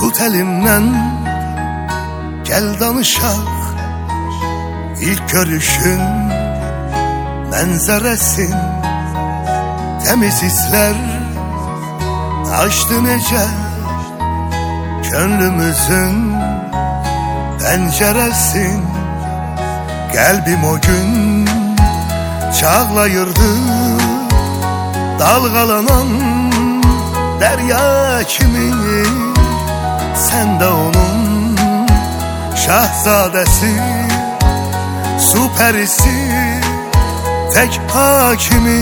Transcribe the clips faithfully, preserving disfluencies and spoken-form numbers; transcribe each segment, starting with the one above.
Tut elimden, gel danışaq. İlk görüşün mənzərəsin, təmiz hisslər açdı necə könlümüzün pəncərəsin. Qəlbim o gün çağlayırdı dalğalanan dərya kimi. Sən də onun şahzadəsi, su pərisi, tək hakimi.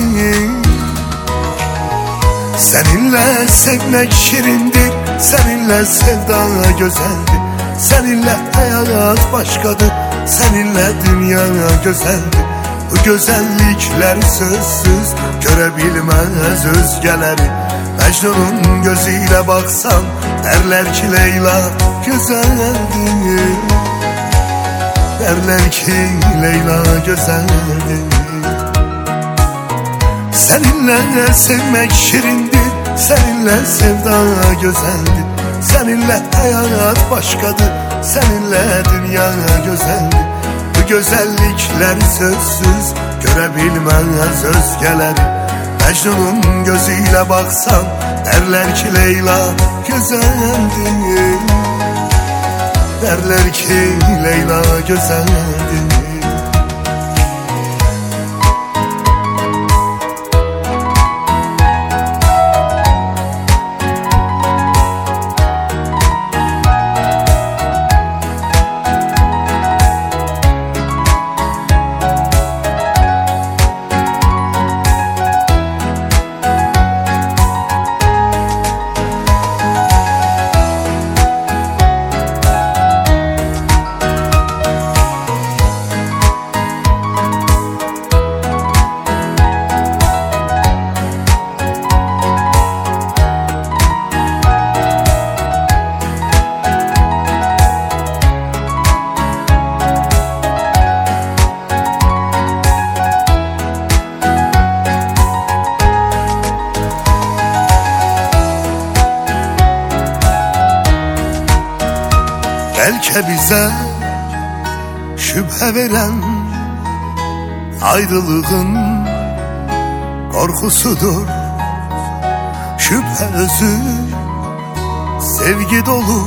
Səninlə sevmək şirindir, səninlə sevda gözəldir, səninlə həyat başqadır, səninlə dünya gözəldir. Bu gözəlliklər sözsüz görə bilməz özgələri. Məcnunun gözü ilə baxsan dərlər ki Leyla gözəldir, dərlər ki Leyla gözəldir. Səninlə sevmək şirindir, səninlə sevda gözəldir, səninlə həyat başqadır, səninlə dünya gözəldir. Bu gözəlliklər sözsüz görə bilməz özgələri. Məcnunun gözü ilə baxsan dərlər ki Leyla gözəldir, dərlər ki Leyla gözəldir. Bəlkə bizə şübhə verən ayrılığın qorxusudur. Şübhə özü sevgi dolu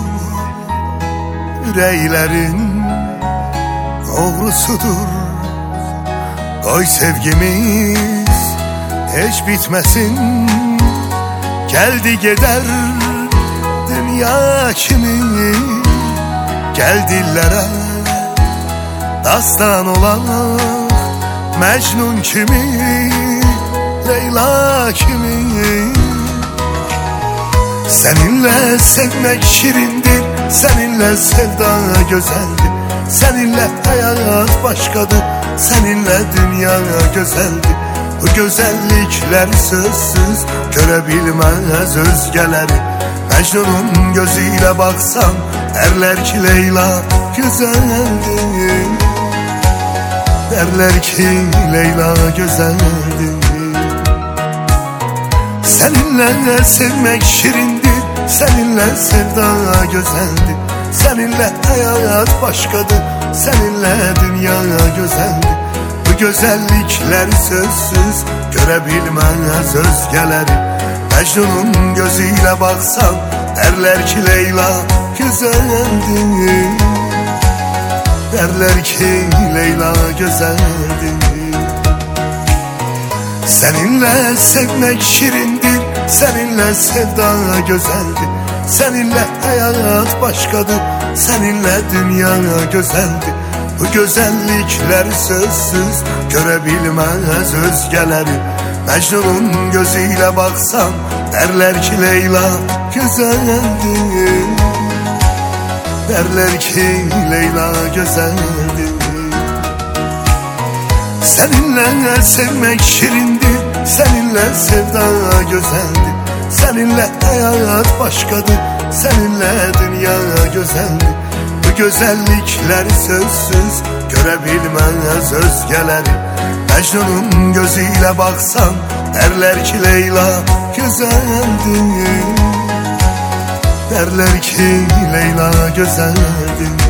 ürəklərin doğrusudur. Qoy sevgimiz heç bitməsin, gəldi gedər dünya kimi. Gəl dillərə dastan olaq, Məcnun kimi, Leyla kimi. Səninlə sevmək şirindir, səninlə sevda gözəldir, səninlə həyat başqadır, səninlə dünya gözəldir. Bu gözəlliklər sözsüz görə bilməz özgələri. Məcnunun gözü ilə baxsan dərlər ki Leyla gözəldir, dərlər ki Leyla gözəldir. Səninlə sevmək şirindir, səninlə sevda gözəldir, səninlə həyat başqadır, səninlə dünya gözəldir. Bu gözəlliklər sözsüz görə bilməz özgələri. Məcnunun gözü ilə baxsan dərlər ki Leyla gözəldir, dərlər ki Leyla gözəldir. Səninlə sevmək şirindir, səninlə sevda gözəldir, səninlə həyat başqadır, səninlə dünya gözəldir. Bu gözəlliklər sözsüz görə bilməz özgələri. Məcnunun gözü ilə baxsan dərlər ki Leyla gözəldir, dərlər ki Leyla gözəldir. Səninlə sevmək şirindir, səninlə sevda gözəldir, səninlə həyat başqadır, səninlə dünya gözəldir. Bu gözəlliklər sözsüz görə bilməz özgələri. Məcnunun gözü ilə baxsan dərlər ki Leyla gözəldir, Derler ki Leyla güzeldi.